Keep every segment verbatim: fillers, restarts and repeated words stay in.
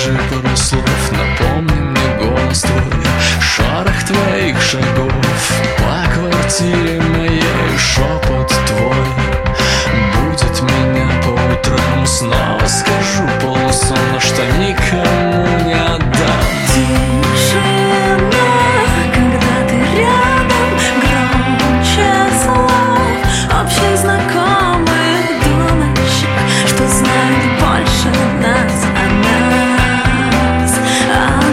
скажи пару слов, напомни мне голос твой, шорох твоих шагов по квартире моей, шепот твой будет меня по утрам. Снова скажу полусонно, что никому не отдам. Тишина, когда ты рядом, громче слов общих знакомых, думающих, что знают больше нас о нас, о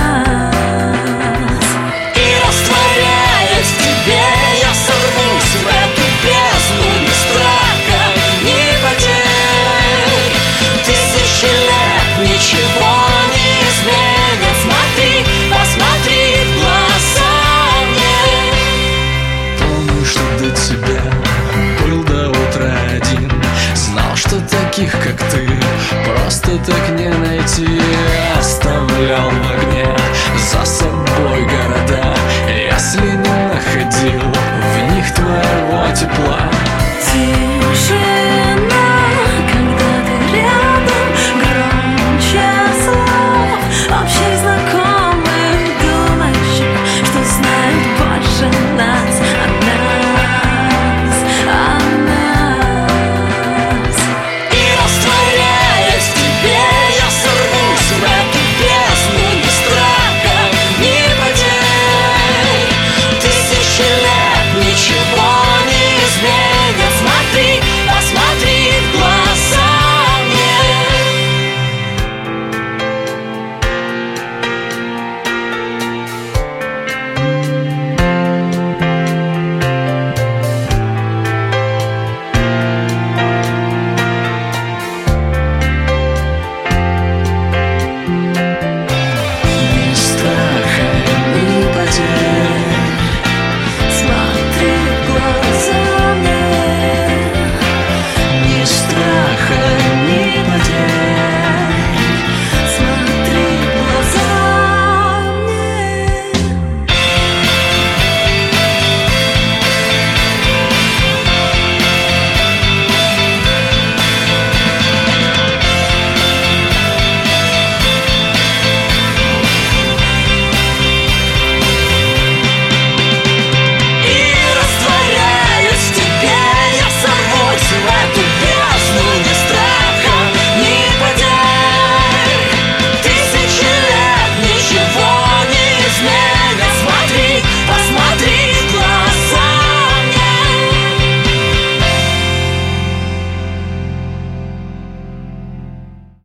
нас. И растворяясь в тебе, я сорвусь в эту бездну ни страха, ни потерь. Тысячи лет ничего не изменит. Смотри, посмотри в глаза мне. Помню, что до тебя был до утра один, знал, что таких, как ты, просто так не найти. Оставлял в огне за собой города, если не находил в них твоего тепла.